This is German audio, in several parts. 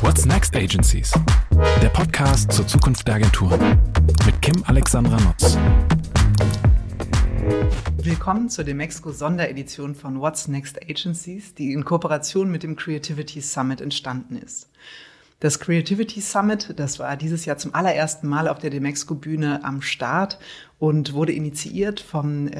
What's Next Agencies? Der Podcast zur Zukunft der Agenturen mit Kim Alexandra Nutz. Willkommen zur Demexco Sonderedition von What's Next Agencies, die in Kooperation mit dem Creativity Summit entstanden ist. Das Creativity Summit, das war dieses Jahr zum allerersten Mal auf der Demexco-Bühne am Start und wurde initiiert vom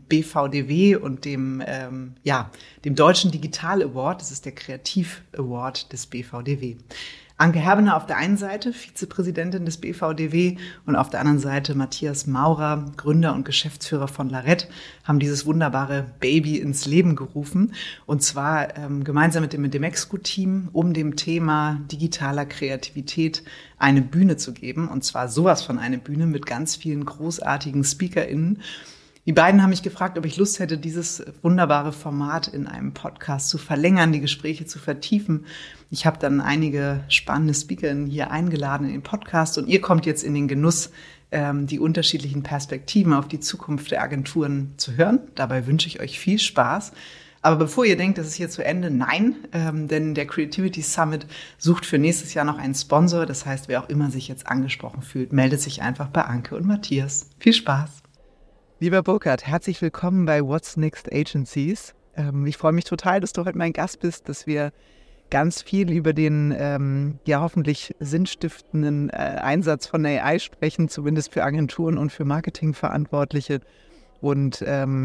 BVDW und dem Deutschen Digital Award. Das ist der Kreativ Award des BVDW. Anke Herbener auf der einen Seite, Vizepräsidentin des BVDW, und auf der anderen Seite Matthias Maurer, Gründer und Geschäftsführer von Larett, haben dieses wunderbare Baby ins Leben gerufen. Und zwar gemeinsam mit dem Demexco-Team, um dem Thema digitaler Kreativität eine Bühne zu geben. Und zwar sowas von eine Bühne mit ganz vielen großartigen SpeakerInnen. Die beiden haben mich gefragt, ob ich Lust hätte, dieses wunderbare Format in einem Podcast zu verlängern, die Gespräche zu vertiefen. Ich habe dann einige spannende SpeakerInnen hier eingeladen in den Podcast und ihr kommt jetzt in den Genuss, die unterschiedlichen Perspektiven auf die Zukunft der Agenturen zu hören. Dabei wünsche ich euch viel Spaß. Aber bevor ihr denkt, das ist hier zu Ende, nein, denn der Creativity Summit sucht für nächstes Jahr noch einen Sponsor. Das heißt, wer auch immer sich jetzt angesprochen fühlt, meldet sich einfach bei Anke und Matthias. Viel Spaß! Lieber Burkhard, herzlich willkommen bei What's Next Agencies. Ich freue mich total, dass du heute mein Gast bist, dass wir ganz viel über den hoffentlich sinnstiftenden Einsatz von AI sprechen, zumindest für Agenturen und für Marketingverantwortliche. Und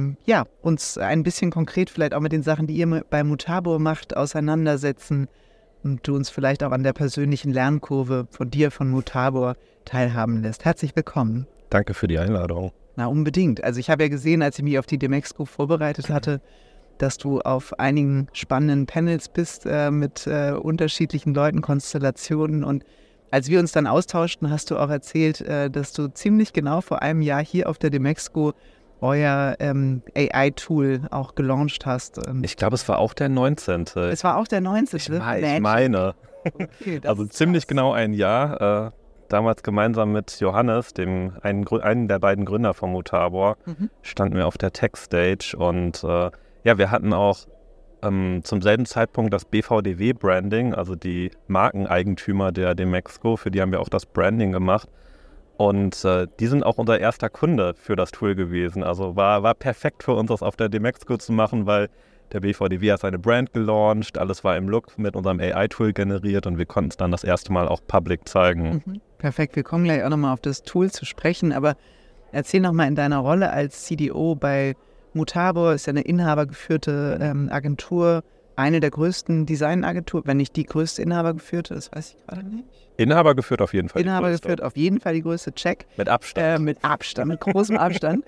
uns ein bisschen konkret vielleicht auch mit den Sachen, die ihr bei Mutabor macht, auseinandersetzen und du uns vielleicht auch an der persönlichen Lernkurve von dir, von Mutabor, teilhaben lässt. Herzlich willkommen. Danke für die Einladung. Na, unbedingt. Also ich habe ja gesehen, als ich mich auf die Demexco vorbereitet hatte, dass du auf einigen spannenden Panels bist mit unterschiedlichen Leuten, Konstellationen. Und als wir uns dann austauschten, hast du auch erzählt, dass du ziemlich genau vor einem Jahr hier auf der Demexco euer AI-Tool auch gelauncht hast. Ich glaube, es war auch der 19. Es war auch der 19. Ich meine. Okay, also ziemlich genau ein Jahr. Damals gemeinsam mit Johannes, einen der beiden Gründer von Mutabor, standen wir auf der Tech-Stage und wir hatten auch zum selben Zeitpunkt das BVDW-Branding, also die Markeneigentümer der Demexco, für die haben wir auch das Branding gemacht und die sind auch unser erster Kunde für das Tool gewesen. Also war perfekt für uns, das auf der Demexco zu machen, weil der BVDW hat seine Brand gelauncht, alles war im Look mit unserem AI-Tool generiert und wir konnten es dann das erste Mal auch public zeigen. Perfekt, wir kommen gleich auch nochmal auf das Tool zu sprechen, aber erzähl nochmal in deiner Rolle als CDO bei Mutabor, ist ja eine inhabergeführte Agentur, eine der größten Designagenturen, wenn nicht die größte inhabergeführte, das weiß ich gerade nicht. Inhabergeführt auf jeden Fall. Inhabergeführt auf jeden Fall die größte, check. Mit Abstand. Mit großem Abstand.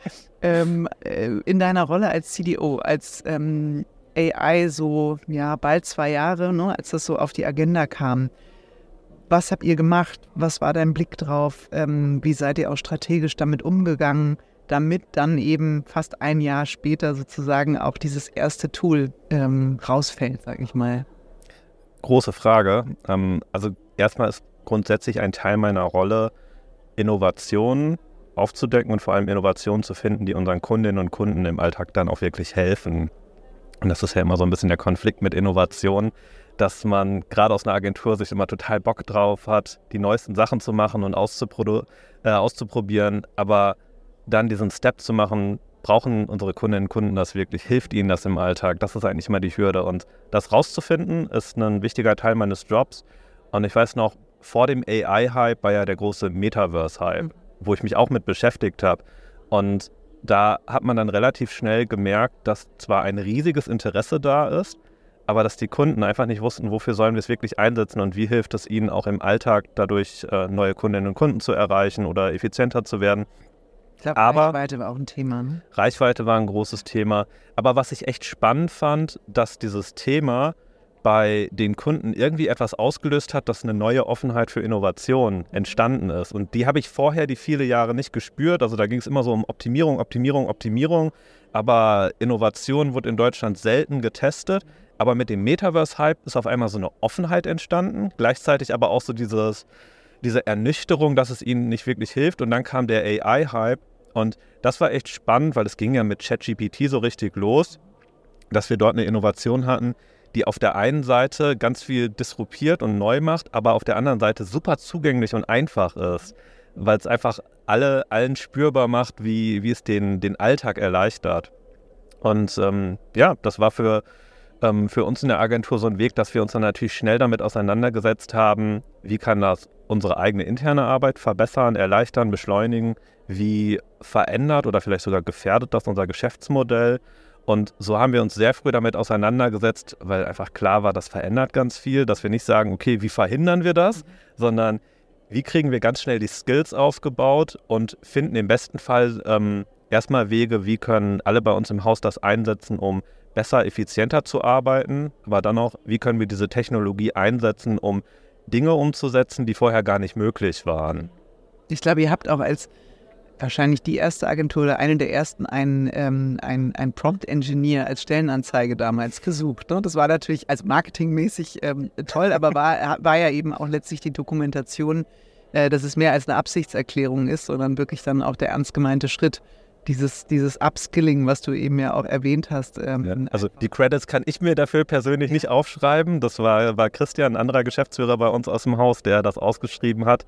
In deiner Rolle als CDO, als AI so, bald 2 Jahre, ne, als das so auf die Agenda kam. Was habt ihr gemacht? Was war dein Blick drauf? Wie seid ihr auch strategisch damit umgegangen, damit dann eben fast ein Jahr später sozusagen auch dieses erste Tool rausfällt, sag ich mal? Große Frage. Also erstmal ist grundsätzlich ein Teil meiner Rolle, Innovationen aufzudecken und vor allem Innovationen zu finden, die unseren Kundinnen und Kunden im Alltag dann auch wirklich helfen. Und das ist ja immer so ein bisschen der Konflikt mit Innovation, dass man gerade aus einer Agentur sich immer total Bock drauf hat, die neuesten Sachen zu machen und auszuprobieren, aber dann diesen Step zu machen, brauchen unsere Kundinnen und Kunden das wirklich, hilft ihnen das im Alltag? Das ist eigentlich immer die Hürde und das rauszufinden ist ein wichtiger Teil meines Jobs und ich weiß noch, vor dem AI-Hype war ja der große Metaverse-Hype, wo ich mich auch mit beschäftigt habe und da hat man dann relativ schnell gemerkt, dass zwar ein riesiges Interesse da ist, aber dass die Kunden einfach nicht wussten, wofür sollen wir es wirklich einsetzen und wie hilft es ihnen auch im Alltag dadurch neue Kundinnen und Kunden zu erreichen oder effizienter zu werden. Ich glaube, Reichweite war auch ein Thema. Ne? Reichweite war ein großes Thema. Aber was ich echt spannend fand, dass dieses Thema bei den Kunden irgendwie etwas ausgelöst hat, dass eine neue Offenheit für Innovation entstanden ist. Und die habe ich vorher die viele Jahre nicht gespürt. Also da ging es immer so um Optimierung. Aber Innovation wurde in Deutschland selten getestet. Aber mit dem Metaverse-Hype ist auf einmal so eine Offenheit entstanden. Gleichzeitig aber auch so diese Ernüchterung, dass es ihnen nicht wirklich hilft. Und dann kam der AI-Hype. Und das war echt spannend, weil es ging ja mit ChatGPT so richtig los, dass wir dort eine Innovation hatten, die auf der einen Seite ganz viel disruptiert und neu macht, aber auf der anderen Seite super zugänglich und einfach ist, weil es einfach allen spürbar macht, wie es den Alltag erleichtert. Und das war für uns in der Agentur so ein Weg, dass wir uns dann natürlich schnell damit auseinandergesetzt haben, wie kann das unsere eigene interne Arbeit verbessern, erleichtern, beschleunigen, wie verändert oder vielleicht sogar gefährdet das unser Geschäftsmodell. Und so haben wir uns sehr früh damit auseinandergesetzt, weil einfach klar war, das verändert ganz viel, dass wir nicht sagen, okay, wie verhindern wir das, sondern wie kriegen wir ganz schnell die Skills aufgebaut und finden im besten Fall erstmal Wege, wie können alle bei uns im Haus das einsetzen, um besser, effizienter zu arbeiten, aber dann auch, wie können wir diese Technologie einsetzen, um Dinge umzusetzen, die vorher gar nicht möglich waren. Ich glaube, ihr habt auch als wahrscheinlich die erste Agentur oder eine der ersten ein Prompt-Engineer als Stellenanzeige damals gesucht. Ne? Das war natürlich also marketingmäßig toll, aber war ja eben auch letztlich die Dokumentation, dass es mehr als eine Absichtserklärung ist, sondern wirklich dann auch der ernst gemeinte Schritt, dieses Upskilling, was du eben ja auch erwähnt hast. Also die Credits kann ich mir dafür persönlich nicht aufschreiben. Das war Christian, ein anderer Geschäftsführer bei uns aus dem Haus, der das ausgeschrieben hat.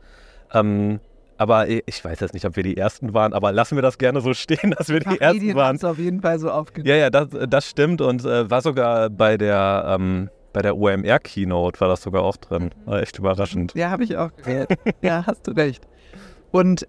Aber ich weiß jetzt nicht, ob wir die Ersten waren, aber lassen wir das gerne so stehen, dass wir die Ersten waren. Das auf jeden Fall so aufgenommen. Ja, das stimmt und war sogar bei der OMR-Keynote war das sogar auch drin. War echt überraschend. Ja, habe ich auch gehört. Ja, hast du recht. Und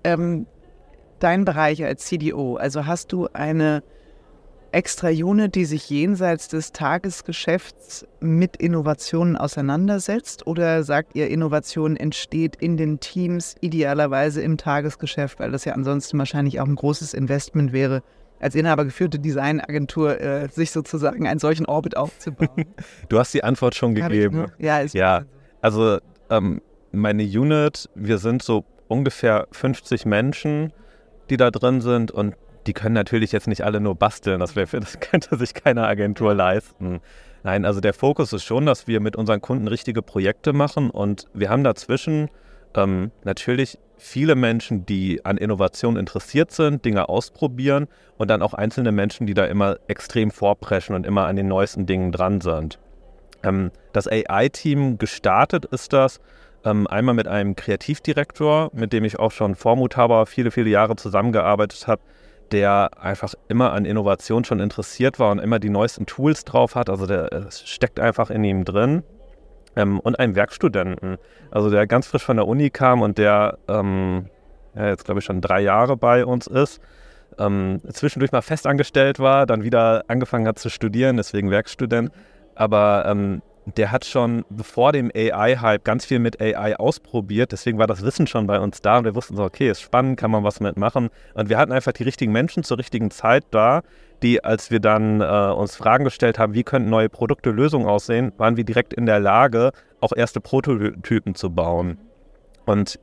dein Bereich als CDO, also hast du eine extra Unit, die sich jenseits des Tagesgeschäfts mit Innovationen auseinandersetzt, oder sagt ihr, Innovation entsteht in den Teams, idealerweise im Tagesgeschäft, weil das ja ansonsten wahrscheinlich auch ein großes Investment wäre, als inhabergeführte Designagentur sich sozusagen einen solchen Orbit aufzubauen? Du hast die Antwort schon gegeben. Ja, also meine Unit, wir sind so ungefähr 50 Menschen, die da drin sind, und die können natürlich jetzt nicht alle nur basteln, das könnte sich keine Agentur leisten. Nein, also der Fokus ist schon, dass wir mit unseren Kunden richtige Projekte machen, und wir haben dazwischen natürlich viele Menschen, die an Innovation interessiert sind, Dinge ausprobieren, und dann auch einzelne Menschen, die da immer extrem vorpreschen und immer an den neuesten Dingen dran sind. Das AI-Team gestartet ist das einmal mit einem Kreativdirektor, mit dem ich auch schon vor Mutaba viele, viele Jahre zusammengearbeitet habe, der einfach immer an Innovation schon interessiert war und immer die neuesten Tools drauf hat. Also es steckt einfach in ihm drin. Und einem Werkstudenten, also der ganz frisch von der Uni kam und der jetzt glaube ich schon 3 Jahre bei uns ist, zwischendurch mal festangestellt war, dann wieder angefangen hat zu studieren, deswegen Werkstudent. Aber der hat schon bevor dem AI-Hype ganz viel mit AI ausprobiert, deswegen war das Wissen schon bei uns da und wir wussten so, okay, ist spannend, kann man was mitmachen. Und wir hatten einfach die richtigen Menschen zur richtigen Zeit da, die, als wir dann uns Fragen gestellt haben, wie könnten neue Produkte, Lösungen aussehen, waren wir direkt in der Lage, auch erste Prototypen zu bauen. Und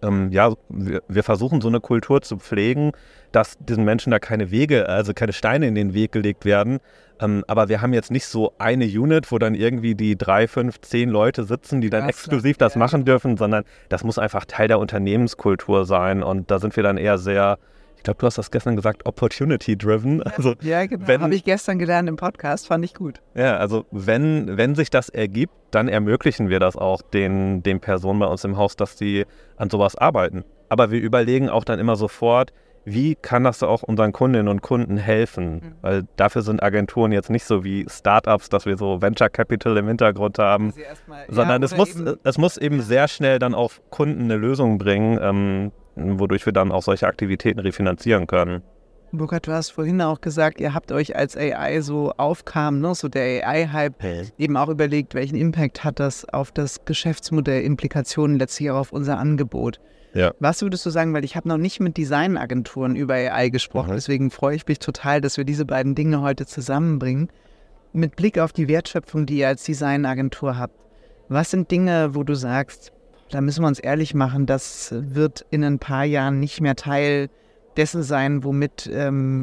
wir versuchen so eine Kultur zu pflegen, dass diesen Menschen da keine Wege, also keine Steine in den Weg gelegt werden. Aber wir haben jetzt nicht so eine Unit, wo dann irgendwie die 3, 5, 10 Leute sitzen, die dann exklusiv das machen dürfen, sondern das muss einfach Teil der Unternehmenskultur sein. Und da sind wir dann eher sehr, ich glaube, du hast das gestern gesagt, opportunity-driven. Also, ja, genau. Habe ich gestern gelernt im Podcast, fand ich gut. Ja, also wenn sich das ergibt, dann ermöglichen wir das auch den Personen bei uns im Haus, dass sie an sowas arbeiten. Aber wir überlegen auch dann immer sofort, wie kann das auch unseren Kundinnen und Kunden helfen? Mhm. Weil dafür sind Agenturen jetzt nicht so wie Startups, dass wir so Venture Capital im Hintergrund haben, sondern es muss eben sehr schnell dann auf Kunden eine Lösung bringen, wodurch wir dann auch solche Aktivitäten refinanzieren können. Burkhard, du hast vorhin auch gesagt, ihr habt euch, als AI so aufkam, ne, so der AI-Hype, eben auch überlegt, welchen Impact hat das auf das Geschäftsmodell, Implikationen letztlich auch auf unser Angebot. Ja. Was würdest du sagen, weil ich habe noch nicht mit Designagenturen über AI gesprochen, deswegen freue ich mich total, dass wir diese beiden Dinge heute zusammenbringen. Mit Blick auf die Wertschöpfung, die ihr als Designagentur habt, was sind Dinge, wo du sagst, da müssen wir uns ehrlich machen, das wird in ein paar Jahren nicht mehr Teil dessen sein, womit,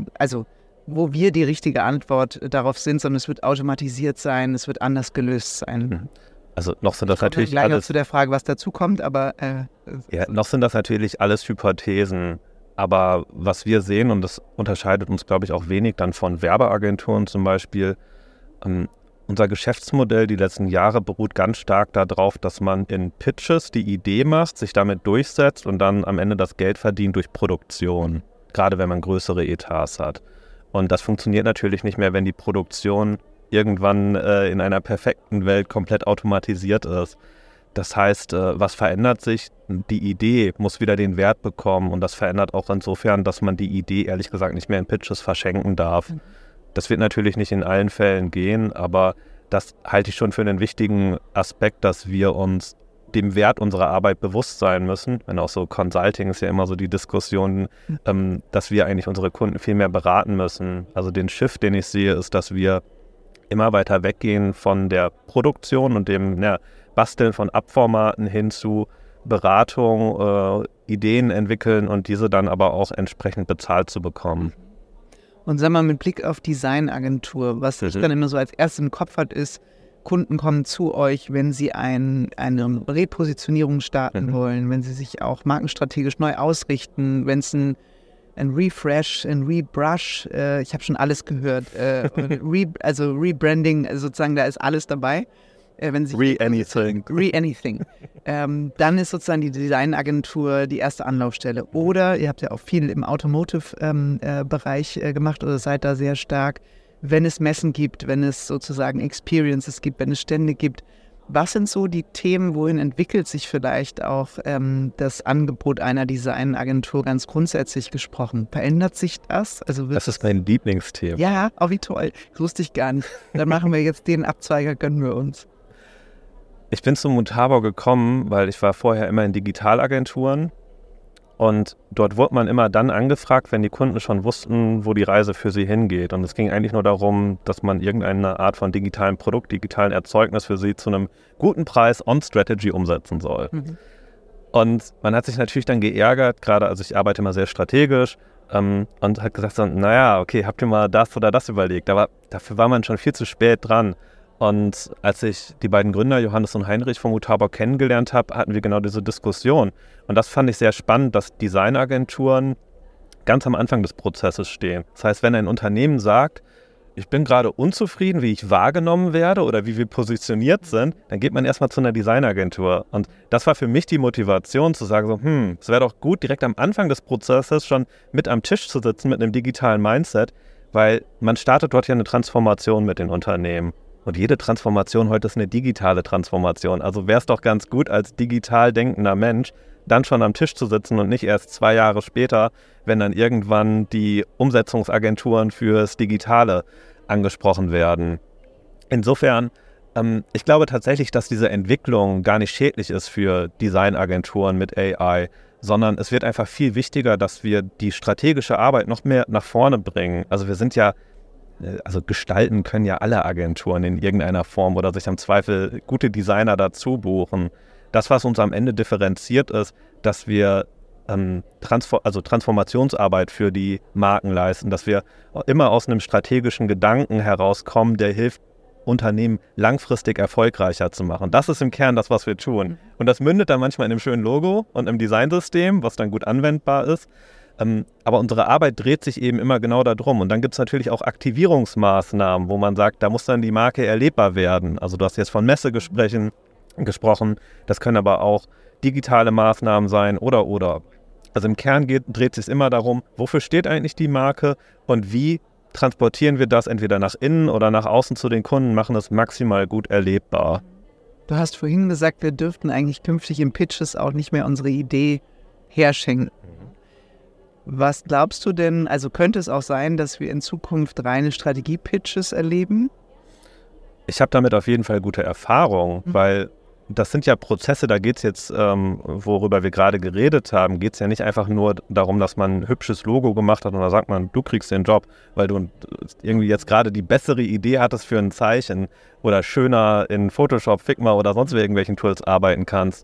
wo wir die richtige Antwort darauf sind, sondern es wird automatisiert sein, es wird anders gelöst sein. Also noch sind das natürlich gleich alles... noch zu der Frage, was dazu kommt, aber... noch sind das natürlich alles Hypothesen, aber was wir sehen, und das unterscheidet uns, glaube ich, auch wenig dann von Werbeagenturen zum Beispiel, unser Geschäftsmodell die letzten Jahre beruht ganz stark darauf, dass man in Pitches die Idee macht, sich damit durchsetzt und dann am Ende das Geld verdient durch Produktion, gerade wenn man größere Etats hat. Und das funktioniert natürlich nicht mehr, wenn die Produktion irgendwann in einer perfekten Welt komplett automatisiert ist. Das heißt, was verändert sich? Die Idee muss wieder den Wert bekommen und das verändert auch insofern, dass man die Idee ehrlich gesagt nicht mehr in Pitches verschenken darf. Das wird natürlich nicht in allen Fällen gehen, aber das halte ich schon für einen wichtigen Aspekt, dass wir uns dem Wert unserer Arbeit bewusst sein müssen. Wenn auch so Consulting ist ja immer so die Diskussion, dass wir eigentlich unsere Kunden viel mehr beraten müssen. Also den Shift, den ich sehe, ist, dass wir immer weiter weggehen von der Produktion und dem Basteln von Abformaten hin zu Beratung, Ideen entwickeln und diese dann aber auch entsprechend bezahlt zu bekommen. Und sag mal, mit Blick auf Designagentur, was ich dann immer so als erstes im Kopf hat, ist, Kunden kommen zu euch, wenn sie eine Repositionierung starten wollen, wenn sie sich auch markenstrategisch neu ausrichten, wenn es ein Refresh, ein Rebrush, ich habe schon alles gehört, also Rebranding, also sozusagen, da ist alles dabei. Re-anything. Dann ist sozusagen die Designagentur die erste Anlaufstelle. Oder ihr habt ja auch viel im Automotive-Bereich gemacht oder seid da sehr stark, wenn es Messen gibt, wenn es sozusagen Experiences gibt, wenn es Stände gibt. Was sind so die Themen, wohin entwickelt sich vielleicht auch das Angebot einer Designagentur ganz grundsätzlich gesprochen? Verändert sich das? Also das ist mein Lieblingsthema. Ja, oh wie toll. Das wusste ich gar nicht. Dann machen wir jetzt den Abzweiger, gönnen wir uns. Ich bin zu Muthabau gekommen, weil ich war vorher immer in Digitalagenturen und dort wurde man immer dann angefragt, wenn die Kunden schon wussten, wo die Reise für sie hingeht. Und es ging eigentlich nur darum, dass man irgendeine Art von digitalen Produkt, digitalen Erzeugnis für sie zu einem guten Preis on Strategy umsetzen soll. Und man hat sich natürlich dann geärgert, gerade, also ich arbeite immer sehr strategisch, und hat gesagt so, naja, okay, habt ihr mal das oder das überlegt? Aber dafür war man schon viel zu spät dran. Und als ich die beiden Gründer, Johannes und Heinrich von Muthabau, kennengelernt habe, hatten wir genau diese Diskussion. Und das fand ich sehr spannend, dass Designagenturen ganz am Anfang des Prozesses stehen. Das heißt, wenn ein Unternehmen sagt, ich bin gerade unzufrieden, wie ich wahrgenommen werde oder wie wir positioniert sind, dann geht man erstmal zu einer Designagentur. Und das war für mich die Motivation zu sagen, so, es wäre doch gut, direkt am Anfang des Prozesses schon mit am Tisch zu sitzen mit einem digitalen Mindset, weil man startet dort ja eine Transformation mit den Unternehmen. Und jede Transformation heute ist eine digitale Transformation. Also wäre es doch ganz gut, als digital denkender Mensch dann schon am Tisch zu sitzen und nicht erst 2 Jahre später, wenn dann irgendwann die Umsetzungsagenturen fürs Digitale angesprochen werden. Insofern, ich glaube tatsächlich, dass diese Entwicklung gar nicht schädlich ist für Designagenturen mit AI, sondern es wird einfach viel wichtiger, dass wir die strategische Arbeit noch mehr nach vorne bringen. Also wir sind ja gestalten können ja alle Agenturen in irgendeiner Form oder sich im Zweifel gute Designer dazu buchen. Das, was uns am Ende differenziert, ist, dass wir Transformationsarbeit für die Marken leisten, dass wir immer aus einem strategischen Gedanken herauskommen, der hilft, Unternehmen langfristig erfolgreicher zu machen. Das ist im Kern das, was wir tun. Und das mündet dann manchmal in einem schönen Logo und im Designsystem, was dann gut anwendbar ist. Aber unsere Arbeit dreht sich eben immer genau darum. Und dann gibt es natürlich auch Aktivierungsmaßnahmen, wo man sagt, da muss dann die Marke erlebbar werden. Also du hast jetzt von Messegesprächen gesprochen. Das können aber auch digitale Maßnahmen sein oder. Also im Kern dreht es sich immer darum, wofür steht eigentlich die Marke und wie transportieren wir das entweder nach innen oder nach außen zu den Kunden, machen es maximal gut erlebbar. Du hast vorhin gesagt, wir dürften eigentlich künftig in Pitches auch nicht mehr unsere Idee herschenken. Was glaubst du denn, also könnte es auch sein, dass wir in Zukunft reine Strategie-Pitches erleben? Ich habe damit auf jeden Fall gute Erfahrungen, weil das sind ja Prozesse, da geht es jetzt, worüber wir gerade geredet haben, geht es ja nicht einfach nur darum, dass man ein hübsches Logo gemacht hat und da sagt man, du kriegst den Job, weil du irgendwie jetzt gerade die bessere Idee hattest für ein Zeichen oder schöner in Photoshop, Figma oder sonst irgendwelchen Tools arbeiten kannst.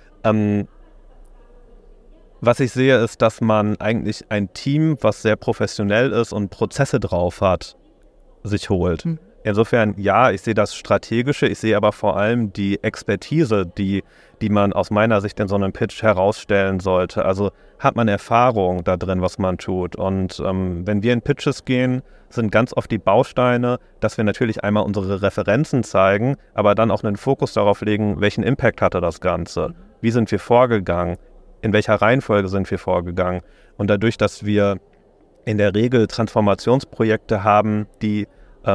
Was ich sehe, ist, dass man eigentlich ein Team, was sehr professionell ist und Prozesse drauf hat, sich holt. Insofern, ja, ich sehe das Strategische, ich sehe aber vor allem die Expertise, die die man aus meiner Sicht in so einem Pitch herausstellen sollte. Also hat man Erfahrung da drin, was man tut. Und wenn wir in Pitches gehen, sind ganz oft die Bausteine, dass wir natürlich einmal unsere Referenzen zeigen, aber dann auch einen Fokus darauf legen, welchen Impact hatte das Ganze. Wie sind wir vorgegangen? In welcher Reihenfolge sind wir vorgegangen? Und dadurch, dass wir in der Regel Transformationsprojekte haben, die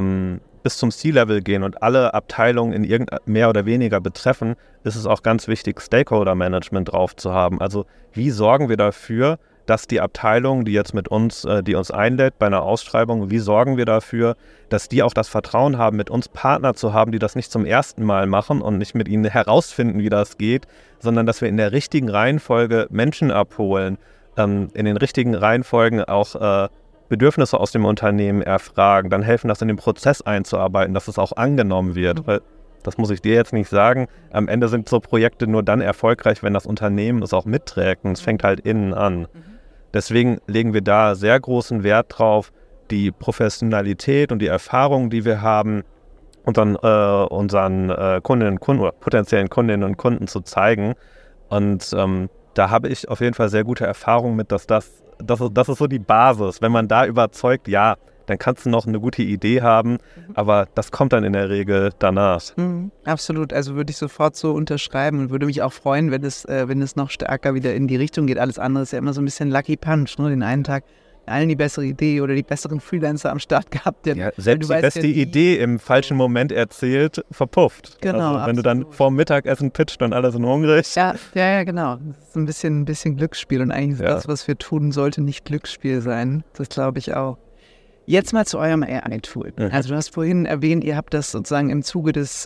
bis zum C-Level gehen und alle Abteilungen in mehr oder weniger betreffen, ist es auch ganz wichtig, Stakeholder-Management drauf zu haben. Also wie sorgen wir dafür, dass die Abteilung, die jetzt mit uns, die uns einlädt bei einer Ausschreibung, wie sorgen wir dafür, dass die auch das Vertrauen haben, mit uns Partner zu haben, die das nicht zum ersten Mal machen und nicht mit ihnen herausfinden, wie das geht, sondern dass wir in der richtigen Reihenfolge Menschen abholen, in den richtigen Reihenfolgen auch Bedürfnisse aus dem Unternehmen erfragen, dann helfen, das in den Prozess einzuarbeiten, dass es auch angenommen wird. Weil, das muss ich dir jetzt nicht sagen, am Ende sind so Projekte nur dann erfolgreich, wenn das Unternehmen es auch mitträgt und es fängt halt innen an. Deswegen legen wir da sehr großen Wert drauf, die Professionalität und die Erfahrung, die wir haben, unseren Kundinnen und Kunden oder potenziellen Kundinnen und Kunden zu zeigen. Und da habe ich auf jeden Fall sehr gute Erfahrungen mit, dass das ist so die Basis. Wenn man da überzeugt, ja, dann kannst du noch eine gute Idee haben, aber das kommt dann in der Regel danach. Absolut, also würde ich sofort so unterschreiben und würde mich auch freuen, wenn es noch stärker wieder in die Richtung geht. Alles andere ist ja immer so ein bisschen Lucky Punch, ne? Den einen Tag allen die bessere Idee oder die besseren Freelancer am Start gehabt. Ja, selbst die beste Idee im falschen Moment erzählt, verpufft. Genau, also, wenn du dann vorm Mittagessen pitcht und alle sind hungrig. Ja, genau. Das ist ein bisschen Glücksspiel und eigentlich ist das, was wir tun, sollte nicht Glücksspiel sein. Das glaube ich auch. Jetzt mal zu eurem AI-Tool. Also du hast vorhin erwähnt, ihr habt das sozusagen im Zuge des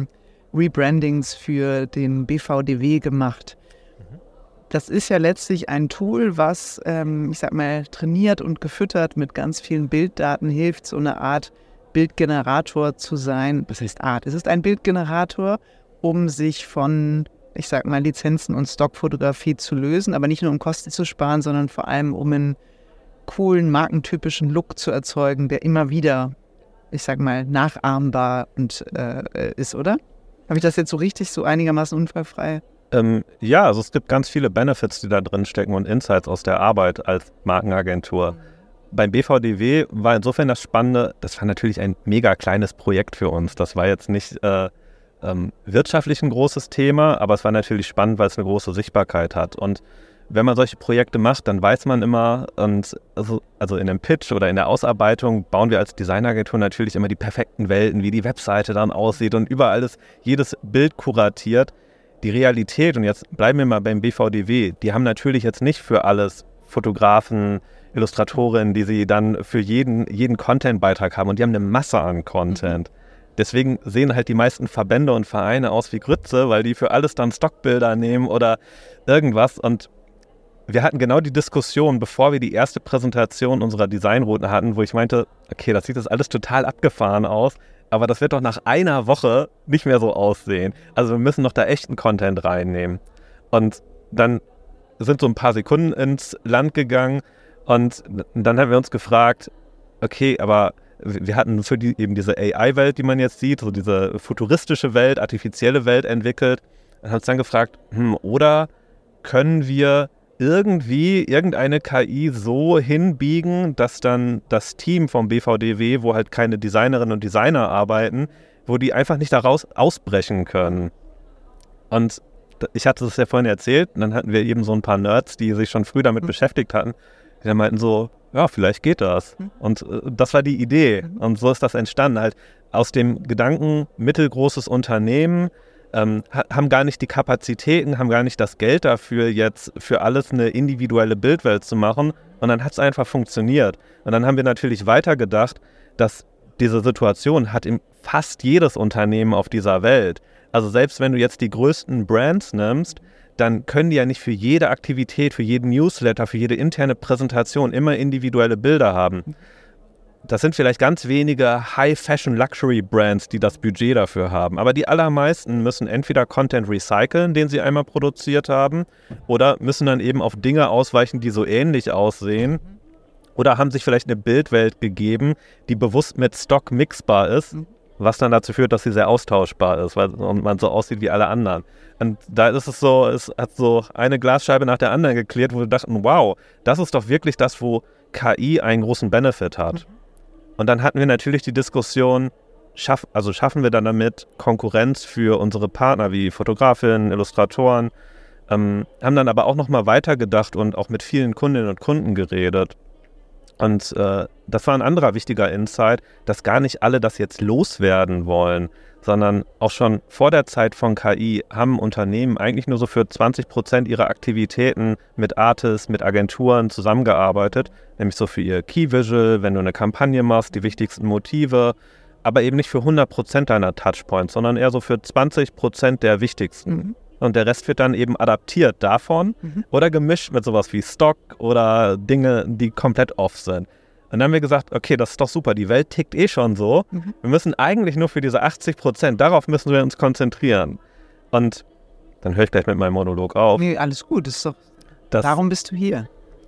Rebrandings für den BVDW gemacht. Das ist ja letztlich ein Tool, was, ich sag mal, trainiert und gefüttert mit ganz vielen Bilddaten hilft, so eine Art Bildgenerator zu sein. Was heißt Art? Es ist ein Bildgenerator, um sich von, ich sag mal, Lizenzen und Stockfotografie zu lösen, aber nicht nur um Kosten zu sparen, sondern vor allem um einen coolen, markentypischen Look zu erzeugen, der immer wieder, ich sag mal, nachahmbar und ist, oder? Habe ich das jetzt so richtig, so einigermaßen unfallfrei? Ja, also es gibt ganz viele Benefits, die da drin stecken und Insights aus der Arbeit als Markenagentur. Beim BVDW war insofern das Spannende, das war natürlich ein mega kleines Projekt für uns. Das war jetzt nicht wirtschaftlich ein großes Thema, aber es war natürlich spannend, weil es eine große Sichtbarkeit hat. Und wenn man solche Projekte macht, dann weiß man immer, und also in dem Pitch oder in der Ausarbeitung bauen wir als Designagentur natürlich immer die perfekten Welten, wie die Webseite dann aussieht und überall ist jedes Bild kuratiert. Die Realität, und jetzt bleiben wir mal beim BVDW, die haben natürlich jetzt nicht für alles Fotografen, Illustratorinnen, die sie dann für jeden Content-Beitrag haben und die haben eine Masse an Content. Deswegen sehen halt die meisten Verbände und Vereine aus wie Grütze, weil die für alles dann Stockbilder nehmen oder irgendwas. Und wir hatten genau die Diskussion, bevor wir die erste Präsentation unserer Designroute hatten, wo ich meinte, okay, das sieht das alles total abgefahren aus, aber das wird doch nach einer Woche nicht mehr so aussehen. Also wir müssen noch da echten Content reinnehmen. Und dann sind so ein paar Sekunden ins Land gegangen und dann haben wir uns gefragt, okay, aber wir hatten für eben diese AI-Welt, die man jetzt sieht, so diese futuristische Welt, artifizielle Welt entwickelt und haben uns dann gefragt, oder können wir irgendwie irgendeine KI so hinbiegen, dass dann das Team vom BVDW, wo halt keine Designerinnen und Designer arbeiten, wo die einfach nicht daraus ausbrechen können. Und ich hatte das ja vorhin erzählt, und dann hatten wir eben so ein paar Nerds, die sich schon früh damit beschäftigt hatten, die dann meinten so, ja, vielleicht geht das. Und das war die Idee. Und so ist das entstanden. Halt aus dem Gedanken, mittelgroßes Unternehmen, haben gar nicht die Kapazitäten, haben gar nicht das Geld dafür, jetzt für alles eine individuelle Bildwelt zu machen. Und dann hat es einfach funktioniert. Und dann haben wir natürlich weitergedacht, dass diese Situation hat fast jedes Unternehmen auf dieser Welt. Also selbst wenn du jetzt die größten Brands nimmst, dann können die ja nicht für jede Aktivität, für jeden Newsletter, für jede interne Präsentation immer individuelle Bilder haben. Das sind vielleicht ganz wenige High-Fashion-Luxury-Brands, die das Budget dafür haben. Aber die allermeisten müssen entweder Content recyceln, den sie einmal produziert haben, oder müssen dann eben auf Dinge ausweichen, die so ähnlich aussehen. Oder haben sich vielleicht eine Bildwelt gegeben, die bewusst mit Stock mixbar ist, was dann dazu führt, dass sie sehr austauschbar ist, und man so aussieht wie alle anderen. Und da ist es so, es hat so eine Glasscheibe nach der anderen geklärt, wo wir dachten, wow, das ist doch wirklich das, wo KI einen großen Benefit hat. Und dann hatten wir natürlich die Diskussion, schaffen wir dann damit Konkurrenz für unsere Partner wie Fotografinnen, Illustratoren, haben dann aber auch nochmal weitergedacht und auch mit vielen Kundinnen und Kunden geredet. Und das war ein anderer wichtiger Insight, dass gar nicht alle das jetzt loswerden wollen, sondern auch schon vor der Zeit von KI haben Unternehmen eigentlich nur so für 20% ihrer Aktivitäten mit Artists, mit Agenturen zusammengearbeitet, nämlich so für ihr Key Visual, wenn du eine Kampagne machst, die wichtigsten Motive, aber eben nicht für 100% deiner Touchpoints, sondern eher so für 20% der wichtigsten. Und der Rest wird dann eben adaptiert davon oder gemischt mit sowas wie Stock oder Dinge, die komplett off sind. Und dann haben wir gesagt, okay, das ist doch super, die Welt tickt eh schon so. Wir müssen eigentlich nur für diese 80%, darauf müssen wir uns konzentrieren. Und dann höre ich gleich mit meinem Monolog auf. Nee, alles gut, ist doch, darum bist du hier.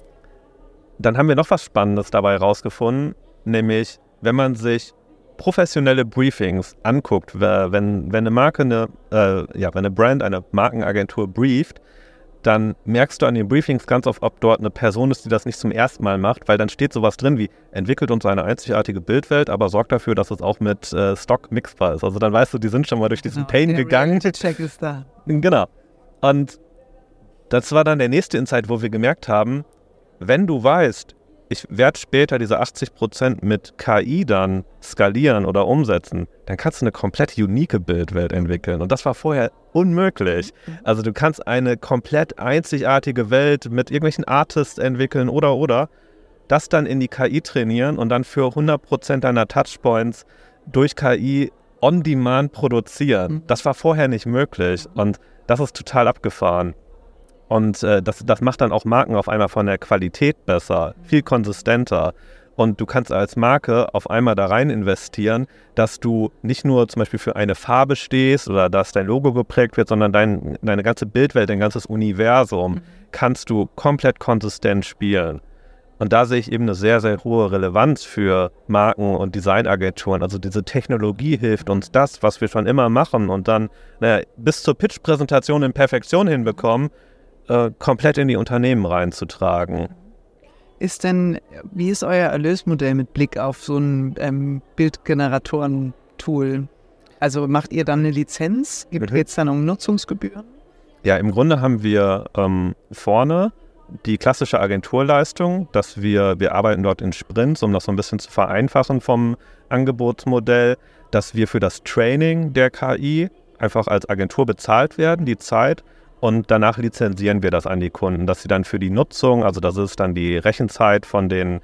Dann haben wir noch was Spannendes dabei rausgefunden, nämlich wenn man sich professionelle Briefings anguckt, wenn eine Marke, wenn eine Brand, eine Markenagentur brieft, dann merkst du an den Briefings ganz oft, ob dort eine Person ist, die das nicht zum ersten Mal macht, weil dann steht sowas drin wie, entwickelt uns eine einzigartige Bildwelt, aber sorgt dafür, dass es auch mit Stock mixbar ist. Also dann weißt du, die sind schon mal durch diesen Pain gegangen. Der Check ist da. Genau. Und das war dann der nächste Insight, wo wir gemerkt haben, wenn du weißt, ich werde später diese 80% mit KI dann skalieren oder umsetzen, dann kannst du eine komplett unique Bildwelt entwickeln. Und das war vorher unmöglich. Also du kannst eine komplett einzigartige Welt mit irgendwelchen Artists entwickeln oder das dann in die KI trainieren und dann für 100% deiner Touchpoints durch KI on demand produzieren. Das war vorher nicht möglich und das ist total abgefahren. Und das macht dann auch Marken auf einmal von der Qualität besser, viel konsistenter. Und du kannst als Marke auf einmal da rein investieren, dass du nicht nur zum Beispiel für eine Farbe stehst oder dass dein Logo geprägt wird, sondern deine ganze Bildwelt, dein ganzes Universum kannst du komplett konsistent spielen. Und da sehe ich eben eine sehr, sehr hohe Relevanz für Marken und Designagenturen. Also diese Technologie hilft uns das, was wir schon immer machen und dann bis zur Pitch-Präsentation in Perfektion hinbekommen, komplett in die Unternehmen reinzutragen. Wie ist euer Erlösmodell mit Blick auf so ein Bildgeneratoren-Tool? Also macht ihr dann eine Lizenz? Geht es dann um Nutzungsgebühren? Ja, im Grunde haben wir vorne die klassische Agenturleistung, dass wir arbeiten dort in Sprints, um das so ein bisschen zu vereinfachen vom Angebotsmodell, dass wir für das Training der KI einfach als Agentur bezahlt werden, die Zeit, und danach lizenzieren wir das an die Kunden, dass sie dann für die Nutzung, also das ist dann die Rechenzeit von den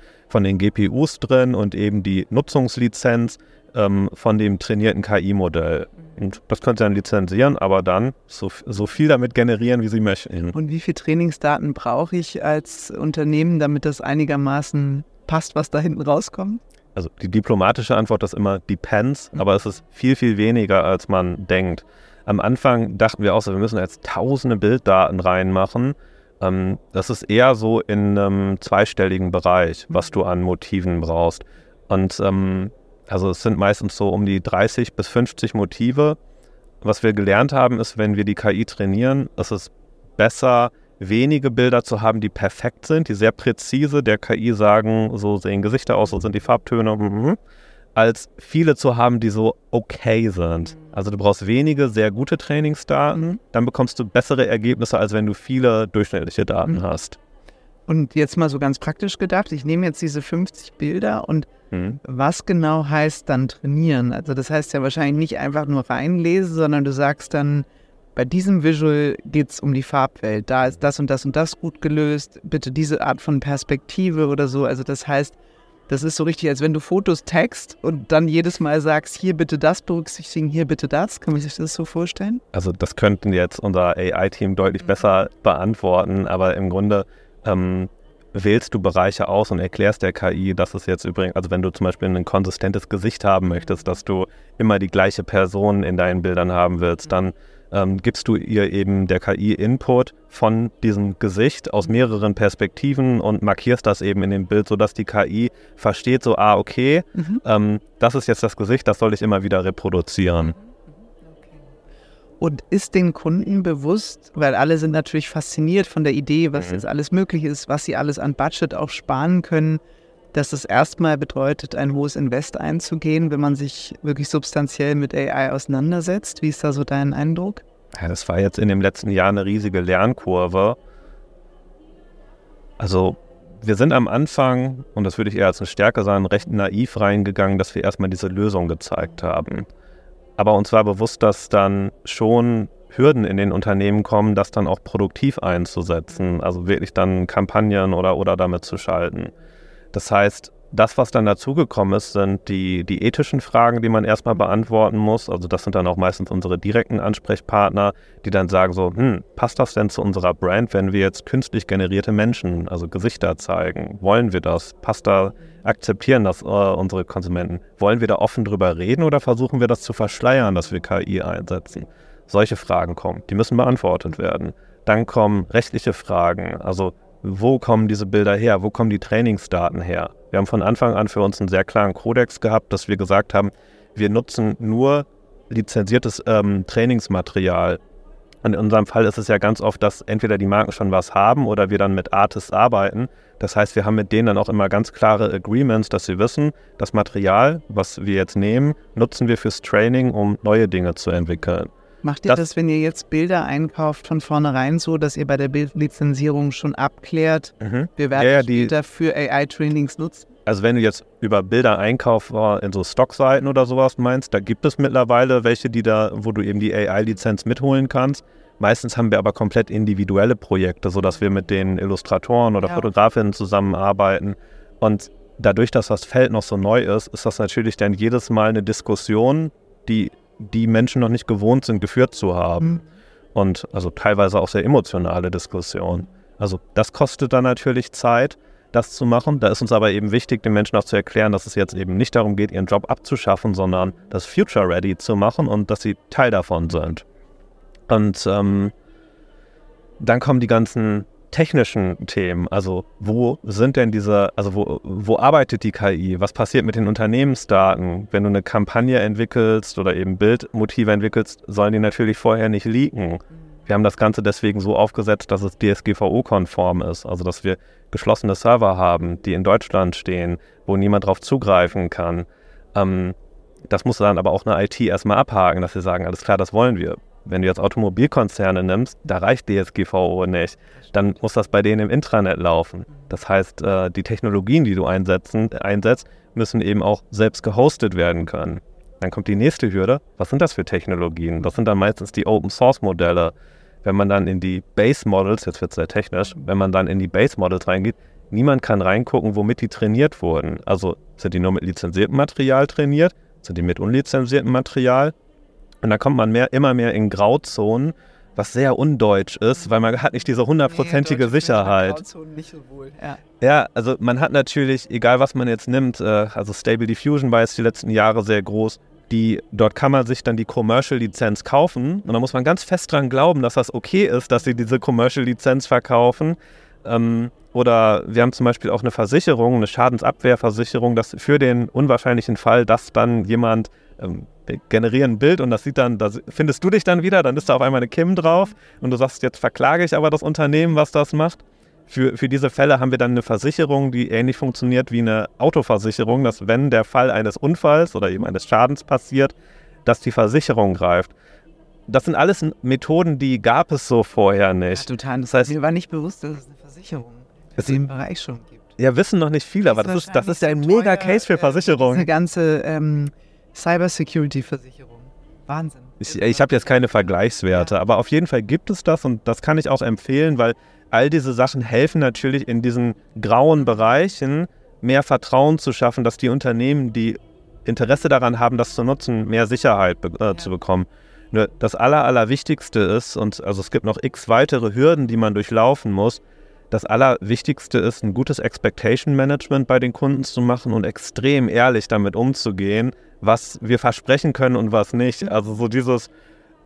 GPUs drin und eben die Nutzungslizenz von dem trainierten KI-Modell. Und das können sie dann lizenzieren, aber dann so viel damit generieren, wie sie möchten. Und wie viel Trainingsdaten brauche ich als Unternehmen, damit das einigermaßen passt, was da hinten rauskommt? Also die diplomatische Antwort ist immer depends, aber es ist viel, viel weniger, als man denkt. Am Anfang dachten wir auch so, wir müssen jetzt tausende Bilddaten reinmachen. Das ist eher so in einem zweistelligen Bereich, was du an Motiven brauchst. Und also es sind meistens so um die 30 bis 50 Motive. Was wir gelernt haben, ist, wenn wir die KI trainieren, ist es besser, wenige Bilder zu haben, die perfekt sind, die sehr präzise der KI sagen, so sehen Gesichter aus, so sind die Farbtöne, als viele zu haben, die so okay sind. Also du brauchst wenige sehr gute Trainingsdaten, dann bekommst du bessere Ergebnisse, als wenn du viele durchschnittliche Daten hast. Und jetzt mal so ganz praktisch gedacht, ich nehme jetzt diese 50 Bilder und was genau heißt dann trainieren? Also das heißt ja wahrscheinlich nicht einfach nur reinlesen, sondern du sagst dann, bei diesem Visual geht es um die Farbwelt, da ist das und das und das gut gelöst, bitte diese Art von Perspektive oder so. Also das heißt, das ist so richtig, als wenn du Fotos tagst und dann jedes Mal sagst, hier bitte das berücksichtigen, hier bitte das. Kann man sich das so vorstellen? Also das könnten jetzt unser AI-Team deutlich besser beantworten, aber im Grunde wählst du Bereiche aus und erklärst der KI, dass es jetzt übrigens, also wenn du zum Beispiel ein konsistentes Gesicht haben möchtest, dass du immer die gleiche Person in deinen Bildern haben willst, dann gibst du ihr eben der KI Input von diesem Gesicht aus mehreren Perspektiven und markierst das eben in dem Bild, sodass die KI versteht so, okay, das ist jetzt das Gesicht, das soll ich immer wieder reproduzieren. Und ist den Kunden bewusst, weil alle sind natürlich fasziniert von der Idee, was jetzt alles möglich ist, was sie alles an Budget auch sparen können, dass es erstmal bedeutet, ein hohes Invest einzugehen, wenn man sich wirklich substanziell mit AI auseinandersetzt. Wie ist da so dein Eindruck? Ja, das war jetzt in dem letzten Jahr eine riesige Lernkurve. Also wir sind am Anfang, und das würde ich eher als eine Stärke sagen, recht naiv reingegangen, dass wir erstmal diese Lösung gezeigt haben. Aber uns war bewusst, dass dann schon Hürden in den Unternehmen kommen, das dann auch produktiv einzusetzen, also wirklich dann Kampagnen oder damit zu schalten. Das heißt, das, was dann dazugekommen ist, sind die ethischen Fragen, die man erstmal beantworten muss. Also das sind dann auch meistens unsere direkten Ansprechpartner, die dann sagen so, passt das denn zu unserer Brand, wenn wir jetzt künstlich generierte Menschen, also Gesichter zeigen? Wollen wir das? Akzeptieren das unsere Konsumenten? Wollen wir da offen drüber reden oder versuchen wir das zu verschleiern, dass wir KI einsetzen? Solche Fragen kommen, die müssen beantwortet werden. Dann kommen rechtliche Fragen, also wo kommen diese Bilder her? Wo kommen die Trainingsdaten her? Wir haben von Anfang an für uns einen sehr klaren Kodex gehabt, dass wir gesagt haben, wir nutzen nur lizenziertes Trainingsmaterial. Und in unserem Fall ist es ja ganz oft, dass entweder die Marken schon was haben oder wir dann mit Artists arbeiten. Das heißt, wir haben mit denen dann auch immer ganz klare Agreements, dass sie wissen, das Material, was wir jetzt nehmen, nutzen wir fürs Training, um neue Dinge zu entwickeln. Macht ihr das, wenn ihr jetzt Bilder einkauft, von vornherein so, dass ihr bei der Bildlizenzierung schon abklärt, wir werden später für AI-Trainings nutzen? Also wenn du jetzt über Bilder einkaufst in so Stockseiten oder sowas meinst, da gibt es mittlerweile welche, wo du eben die AI-Lizenz mitholen kannst. Meistens haben wir aber komplett individuelle Projekte, sodass wir mit den Illustratoren oder Fotografinnen zusammenarbeiten. Und dadurch, dass das Feld noch so neu ist, ist das natürlich dann jedes Mal eine Diskussion, die Menschen noch nicht gewohnt sind, geführt zu haben. Und also teilweise auch sehr emotionale Diskussionen. Also das kostet dann natürlich Zeit, das zu machen. Da ist uns aber eben wichtig, den Menschen auch zu erklären, dass es jetzt eben nicht darum geht, ihren Job abzuschaffen, sondern das Future-Ready zu machen und dass sie Teil davon sind. Und dann kommen die ganzen technischen Themen, also wo arbeitet die KI, was passiert mit den Unternehmensdaten, wenn du eine Kampagne entwickelst oder eben Bildmotive entwickelst, sollen die natürlich vorher nicht leaken. Wir haben das Ganze deswegen so aufgesetzt, dass es DSGVO-konform ist, also dass wir geschlossene Server haben, die in Deutschland stehen, wo niemand drauf zugreifen kann. Das muss dann aber auch eine IT erstmal abhaken, dass wir sagen, alles klar, das wollen wir. Wenn du jetzt Automobilkonzerne nimmst, da reicht DSGVO nicht. Dann muss das bei denen im Intranet laufen. Das heißt, die Technologien, die du einsetzt, müssen eben auch selbst gehostet werden können. Dann kommt die nächste Hürde. Was sind das für Technologien? Das sind dann meistens die Open-Source-Modelle. Wenn man dann in die Base-Models, jetzt wird es sehr technisch, wenn man dann in die Base-Models reingeht, niemand kann reingucken, womit die trainiert wurden. Also sind die nur mit lizenziertem Material trainiert? Sind die mit unlizenziertem Material? Und da kommt man immer mehr in Grauzonen, was sehr undeutsch ist, weil man hat nicht diese 100%ige Sicherheit. Grauzonen nicht so wohl. Ja, also man hat natürlich, egal was man jetzt nimmt, also Stable Diffusion war jetzt die letzten Jahre sehr groß, dort kann man sich dann die Commercial-Lizenz kaufen und da muss man ganz fest dran glauben, dass das okay ist, dass sie diese Commercial-Lizenz verkaufen. Oder wir haben zum Beispiel auch eine Versicherung, eine Schadensabwehrversicherung, dass für den unwahrscheinlichen Fall, dass dann jemand generieren ein Bild und das sieht dann, da findest du dich dann wieder, dann ist da auf einmal eine Kim drauf und du sagst, jetzt verklage ich aber das Unternehmen, was das macht. Für diese Fälle haben wir dann eine Versicherung, die ähnlich funktioniert wie eine Autoversicherung, dass wenn der Fall eines Unfalls oder eben eines Schadens passiert, dass die Versicherung greift. Das sind alles Methoden, die gab es so vorher nicht. Ja, total. Das heißt, mir war nicht bewusst, dass es eine Versicherung in dem Bereich schon gibt. Ja, wissen noch nicht viele, aber das ist ja ein mega Case für Versicherungen. Diese ganze Cyber-Security-Versicherung. Wahnsinn. Ich habe jetzt keine Vergleichswerte, aber auf jeden Fall gibt es das und das kann ich auch empfehlen, weil all diese Sachen helfen natürlich in diesen grauen Bereichen mehr Vertrauen zu schaffen, dass die Unternehmen, die Interesse daran haben, das zu nutzen, mehr Sicherheit zu bekommen. Nur das Allerwichtigste ist, und also es gibt noch x weitere Hürden, die man durchlaufen muss, das Allerwichtigste ist, ein gutes Expectation Management bei den Kunden zu machen und extrem ehrlich damit umzugehen, was wir versprechen können und was nicht. Also so dieses,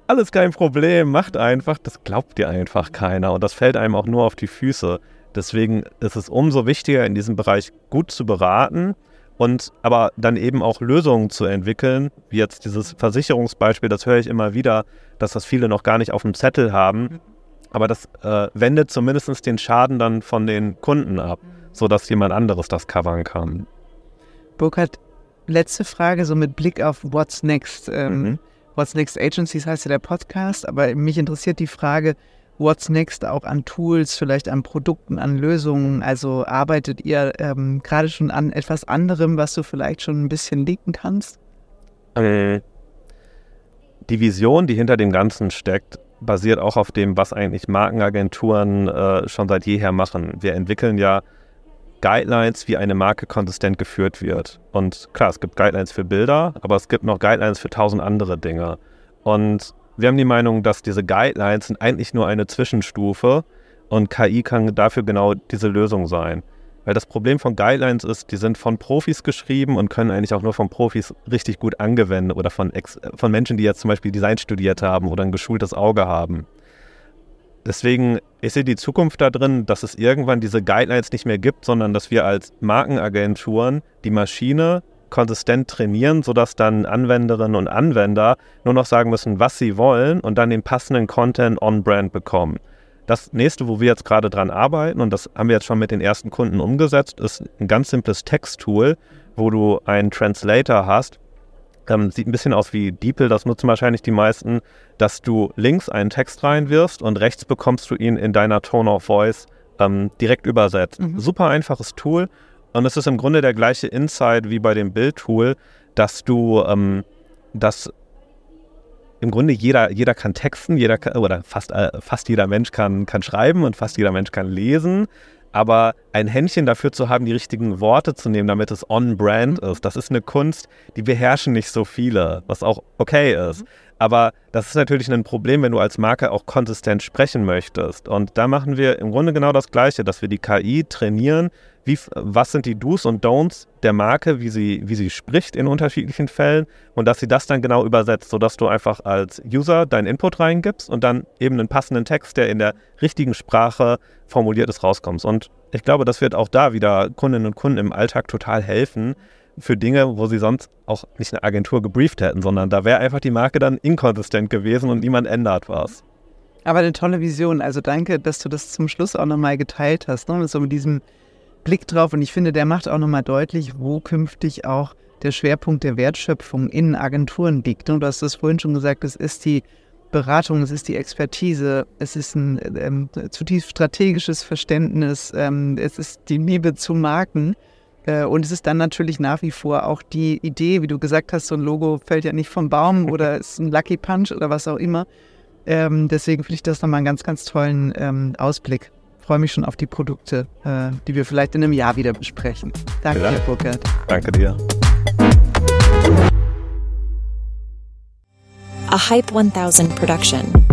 alles kein Problem, macht einfach, das glaubt dir einfach keiner und das fällt einem auch nur auf die Füße. Deswegen ist es umso wichtiger, in diesem Bereich gut zu beraten und aber dann eben auch Lösungen zu entwickeln, wie jetzt dieses Versicherungsbeispiel, das höre ich immer wieder, dass das viele noch gar nicht auf dem Zettel haben, aber das wendet zumindest den Schaden dann von den Kunden ab, sodass jemand anderes das covern kann. Burkhard, letzte Frage, so mit Blick auf What's Next. What's Next Agencies heißt ja der Podcast, aber mich interessiert die Frage, What's Next auch an Tools, vielleicht an Produkten, an Lösungen? Also arbeitet ihr gerade schon an etwas anderem, was du vielleicht schon ein bisschen leaken kannst? Die Vision, die hinter dem Ganzen steckt, basiert auch auf dem, was eigentlich Markenagenturen schon seit jeher machen. Wir entwickeln ja Guidelines, wie eine Marke konsistent geführt wird. Und klar, es gibt Guidelines für Bilder, aber es gibt noch Guidelines für 1000 andere Dinge. Und wir haben die Meinung, dass diese Guidelines sind eigentlich nur eine Zwischenstufe und KI kann dafür genau diese Lösung sein. Weil das Problem von Guidelines ist, die sind von Profis geschrieben und können eigentlich auch nur von Profis richtig gut angewendet oder von Menschen, die jetzt zum Beispiel Design studiert haben oder ein geschultes Auge haben. Deswegen ist ja die Zukunft da drin, dass es irgendwann diese Guidelines nicht mehr gibt, sondern dass wir als Markenagenturen die Maschine konsistent trainieren, sodass dann Anwenderinnen und Anwender nur noch sagen müssen, was sie wollen und dann den passenden Content on-brand bekommen. Das nächste, wo wir jetzt gerade dran arbeiten, und das haben wir jetzt schon mit den ersten Kunden umgesetzt, ist ein ganz simples Texttool, wo du einen Translator hast. Sieht ein bisschen aus wie DeepL, das nutzen wahrscheinlich die meisten, dass du links einen Text reinwirfst und rechts bekommst du ihn in deiner Tone of Voice direkt übersetzt. Super einfaches Tool und es ist im Grunde der gleiche Insight wie bei dem Bildtool, dass du im Grunde jeder kann texten, oder fast jeder Mensch kann schreiben und fast jeder Mensch kann lesen. Aber ein Händchen dafür zu haben, die richtigen Worte zu nehmen, damit es on-brand ist, das ist eine Kunst, die beherrschen nicht so viele, was auch okay ist. Aber das ist natürlich ein Problem, wenn du als Marke auch konsistent sprechen möchtest. Und da machen wir im Grunde genau das Gleiche, dass wir die KI trainieren, was sind die Do's und Don'ts der Marke, wie sie spricht in unterschiedlichen Fällen und dass sie das dann genau übersetzt, sodass du einfach als User deinen Input reingibst und dann eben einen passenden Text, der in der richtigen Sprache formuliert ist, rauskommst. Und ich glaube, das wird auch da wieder Kundinnen und Kunden im Alltag total helfen für Dinge, wo sie sonst auch nicht eine Agentur gebrieft hätten, sondern da wäre einfach die Marke dann inkonsistent gewesen und niemand ändert was. Aber eine tolle Vision. Also danke, dass du das zum Schluss auch nochmal geteilt hast, ne? So mit diesem Blick drauf. Und ich finde, der macht auch nochmal deutlich, wo künftig auch der Schwerpunkt der Wertschöpfung in Agenturen liegt. Und du hast das vorhin schon gesagt, es ist die Beratung, es ist die Expertise, es ist ein zutiefst strategisches Verständnis, es ist die Liebe zu Marken. Und es ist dann natürlich nach wie vor auch die Idee, wie du gesagt hast, so ein Logo fällt ja nicht vom Baum oder ist ein Lucky Punch oder was auch immer. Deswegen finde ich das nochmal einen ganz, ganz tollen Ausblick. Ich freue mich schon auf die Produkte, die wir vielleicht in einem Jahr wieder besprechen. Danke, Herr Burkhard. Danke dir. A Hype 1000 production.